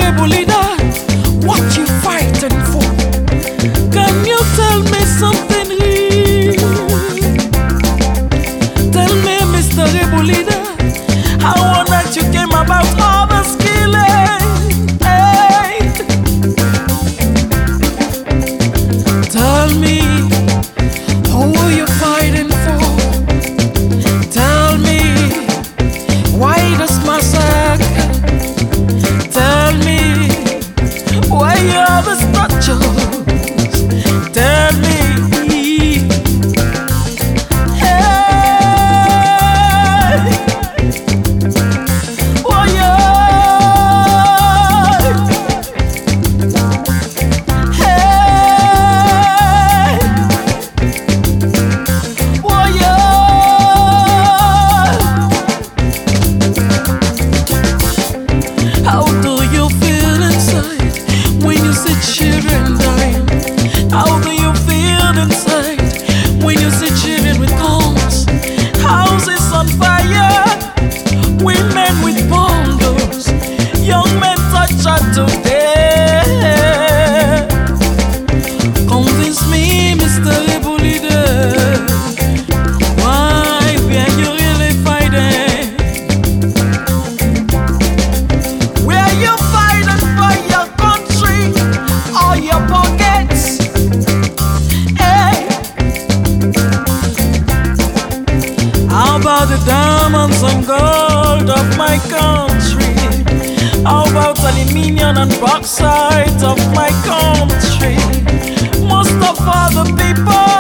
rebel leader, what you fighting for? Can you tell me something real? Tell me, Mr. Rebel leader, how on earth you came about all this killing? Hey. Tell me, who you fighting for? Tell me, why this massacre? Tell me, why you have the statues? Tell me. Hey. Oh yeah. Hey. Oh yeah. How do you feel inside when you see children dying? How do you feel inside when you see children with guns? Houses on fire, women with bundles, young men tortured to death. Convince me, Mr. Rebel leader, why are you really fighting? Were you fighting for your country or your pockets? Hey. How about the diamonds and gold of my country? How about aluminium and bauxite of my country? Most of all the people